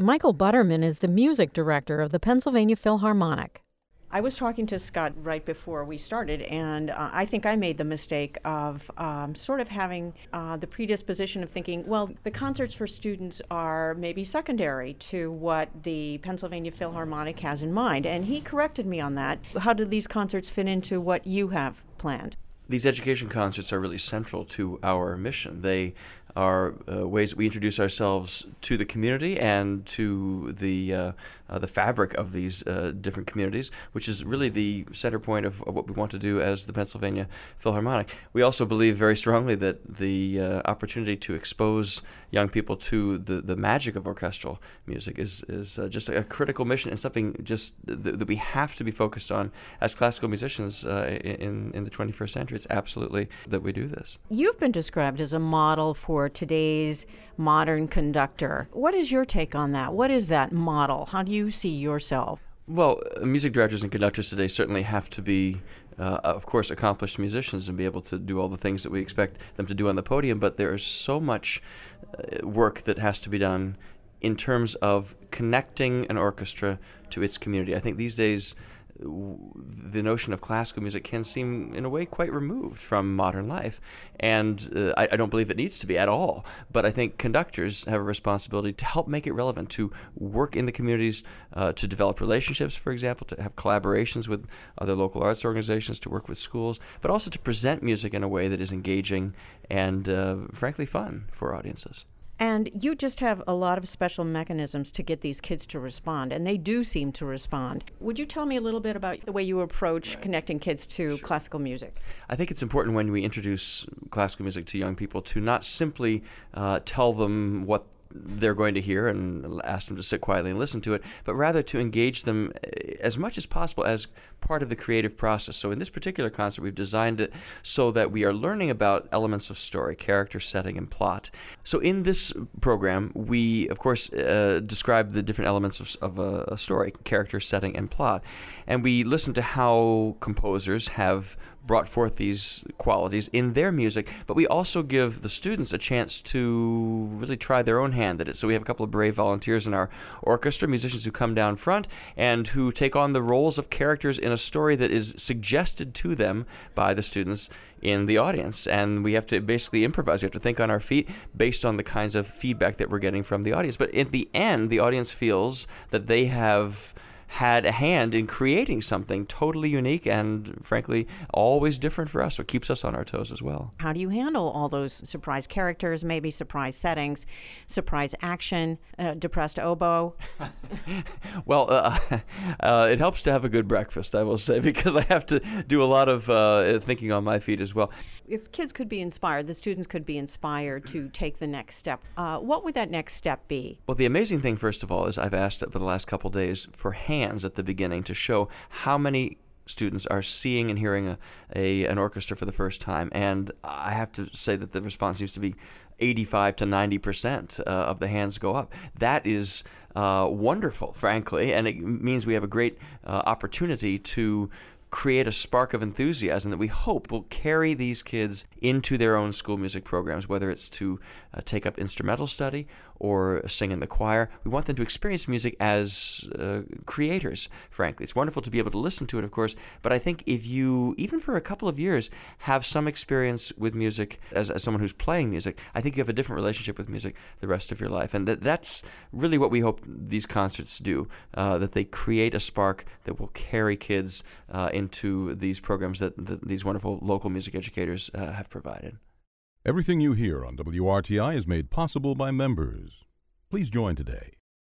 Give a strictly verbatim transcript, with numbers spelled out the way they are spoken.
Michael Butterman is the music director of the Pennsylvania Philharmonic. I was talking to Scott right before we started, and uh, I think I made the mistake of um, sort of having uh, the predisposition of thinking, well, the concerts for students are maybe secondary to what the Pennsylvania Philharmonic has in mind. And he corrected me on that. How do these concerts fit into what you have planned? These education concerts are really central to our mission. They are uh, ways that we introduce ourselves to the community and to the uh, uh, the fabric of these uh, different communities, which is really the center point of, of what we want to do as the Pennsylvania Philharmonic. We also believe very strongly that the uh, opportunity to expose young people to the, the magic of orchestral music is, is uh, just a critical mission and something just th- that we have to be focused on as classical musicians uh, in, in the twenty-first century. It's absolutely that we do this. You've been described as a model for today's modern conductor. What is your take on that? What is that model? How do you see yourself? Well, music directors and conductors today certainly have to be, uh, of course, accomplished musicians and be able to do all the things that we expect them to do on the podium, but there is so much uh, work that has to be done in terms of connecting an orchestra to its community. I think these days the notion of classical music can seem, in a way, quite removed from modern life. And uh, I, I don't believe it needs to be at all. But I think conductors have a responsibility to help make it relevant, to work in the communities, uh, to develop relationships, for example, to have collaborations with other local arts organizations, to work with schools, but also to present music in a way that is engaging and, uh, frankly, fun for audiences. And you just have a lot of special mechanisms to get these kids to respond, and they do seem to respond. Would you tell me a little bit about the way you approach right. connecting kids to sure. classical music? I think it's important when we introduce classical music to young people to not simply uh, tell them what they're going to hear and ask them to sit quietly and listen to it, but rather to engage them as much as possible as part of the creative process. So in this particular concert, we've designed it so that we are learning about elements of story, character, setting, and plot. So in this program, we, of course, uh, describe the different elements of, of a, a story, character, setting, and plot. And we listen to how composers have brought forth these qualities in their music, but we also give the students a chance to really try their own hand at it. So we have a couple of brave volunteers in our orchestra, musicians who come down front and who take on the roles of characters in a story that is suggested to them by the students in the audience. And we have to basically improvise. We have to think on our feet based on the kinds of feedback that we're getting from the audience. But at the end, the audience feels that they have had a hand in creating something totally unique and, frankly, always different for us. So it keeps us on our toes as well. How do you handle all those surprise characters, maybe surprise settings, surprise action, uh, depressed oboe? Well, uh, uh, it helps to have a good breakfast, I will say, because I have to do a lot of uh, thinking on my feet as well. If kids could be inspired, the students could be inspired to take the next step, uh, what would that next step be? Well, the amazing thing, first of all, is I've asked for the last couple of days for hands at the beginning to show how many students are seeing and hearing a, a an orchestra for the first time. And I have to say that the response seems to be eighty-five to ninety percent uh, of the hands go up. That is uh, wonderful, frankly, and it means we have a great uh, opportunity to create a spark of enthusiasm that we hope will carry these kids into their own school music programs, whether it's to uh, take up instrumental study or sing in the choir. We want them to experience music as uh, creators, frankly. It's wonderful to be able to listen to it, of course, but I think if you, even for a couple of years, have some experience with music as, as someone who's playing music, I think you have a different relationship with music the rest of your life. And that, that's really what we hope these concerts do, uh, that they create a spark that will carry kids uh, into these programs that, that these wonderful local music educators uh, have provided. Everything you hear on W R T I is made possible by members. Please join today.